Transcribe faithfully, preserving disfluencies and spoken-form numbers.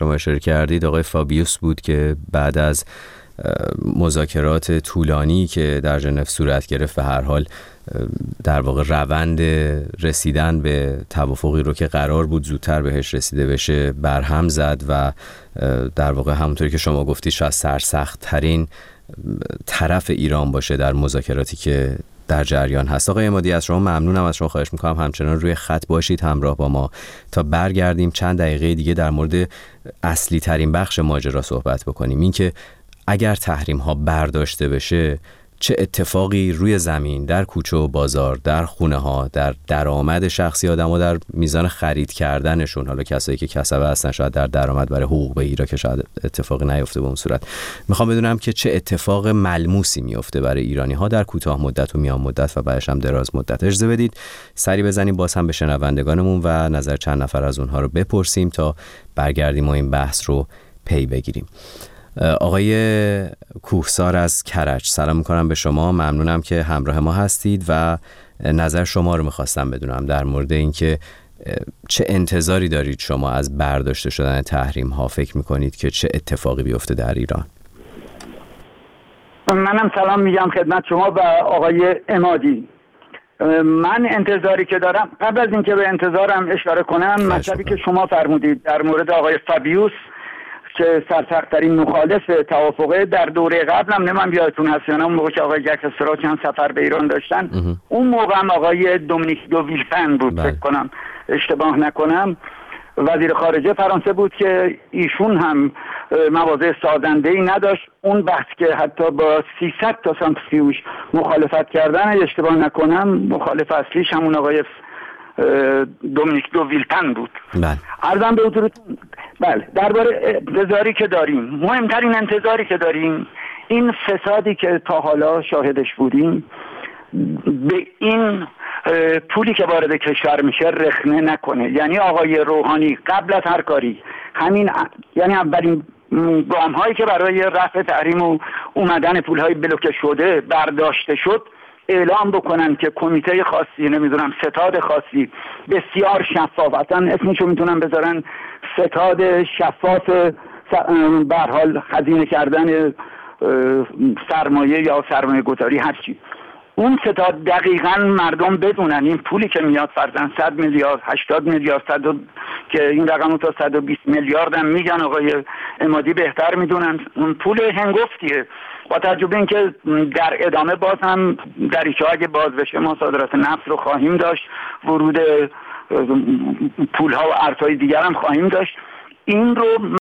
شما اشاره کردید آقای فابیوس بود که بعد از مذاکرات طولانی که در ژنو صورت گرفت و هر حال در واقع روند رسیدن به توافقی رو که قرار بود زودتر بهش رسیده بشه برهم زد و در واقع همونطوری که شما گفتید شاید سرسخت ترین طرف ایران باشه در مذاکراتی که در جریان هست. آقای عمادی از شما ممنونم، از شما خواهش میکنم همچنان روی خط باشید همراه با ما تا برگردیم چند دقیقه دیگه در مورد اصلی ترین بخش ماجرا صحبت بکنیم، این که اگر تحریم ها برداشته بشه چه اتفاقی روی زمین در کوچه و بازار، در خونه ها، در درآمد شخصی آدم ها، در میزان خرید کردنشون، حالا کسایی که کسبه هستن شاید در درآمد برای حقوق بگیره که شاید اتفاقی نیفته به اون صورت. میخوام بدونم که چه اتفاق ملموسی میفته برای ایرانی ها در کوتاه مدت و میان مدت و بعدش هم دراز مدت. اجازه بدید سری بزنیم باز هم به شنوندگانمون و نظر چند نفر از اونها رو بپرسیم تا برگردیم و این بحث رو پی بگیریم. آقای کوهسار از کرج، سلام میکنم به شما، ممنونم که همراه ما هستید و نظر شما رو میخواستم بدونم در مورد اینکه چه انتظاری دارید شما از برداشته شدن تحریم ها، فکر میکنید که چه اتفاقی بیفته در ایران؟ منم سلام میگم خدمت شما و آقای عمادی. من انتظاری که دارم، قبل از اینکه به انتظارم اشاره کنم، مطلبی که شما فرمودید در مورد آقای فابیوس که سرسخت‌ترین مخالف توافقه، در دوره قبل هم نمیم یادتون هست یا نه، اون موقع که آقای جک استرا چند سفر به ایران داشتن اه. اون موقع هم آقای دومینیک دو ویلپن بود فکر کنم اشتباه نکنم، وزیر خارجه فرانسه بود که ایشون هم مواضع سازنده‌ای نداشت. اون بحث که حتی با سیصد تا سانتریفیوژ مخالفت کردن اشتباه نکنم مخالف اصلیش همون آقای دومینیک دو ویلپن بود. بله. عرضم به حضورتون بله درباره انتظاری که داریم، مهمترین انتظاری که داریم این فسادی که تا حالا شاهدش بودیم به این پولی که وارد کشور میشه رخنه نکنه. یعنی آقای روحانی قبل از هر کاری همین یعنی اولین گام هایی که برای رفع تحریم و اومدن پول های بلوکه شده برداشته شد اعلام بکنن که کمیته خاصی، نمیدونم ستاد خاصی بسیار شفاف، اصلا اسمشو میتونن بذارن ستاد شفاف به هر حال خزینه کردن سرمایه یا سرمایه گذاری هر چی، اون ستاد دقیقاً مردم بدونن این پولی که میاد فرضاً صد میلیارد هشتاد میلیارد صد که این رقمو تا صد و بیست میلیارد هم میگن، آقای عمادی بهتر میدونن اون پول هنگفتیه. با تجربه اینکه در ادامه باز هم دریچه اگه باز بشه ما صادرات نفت رو خواهیم داشت، ورود پول ها و ارزهای دیگر هم خواهیم داشت. این رو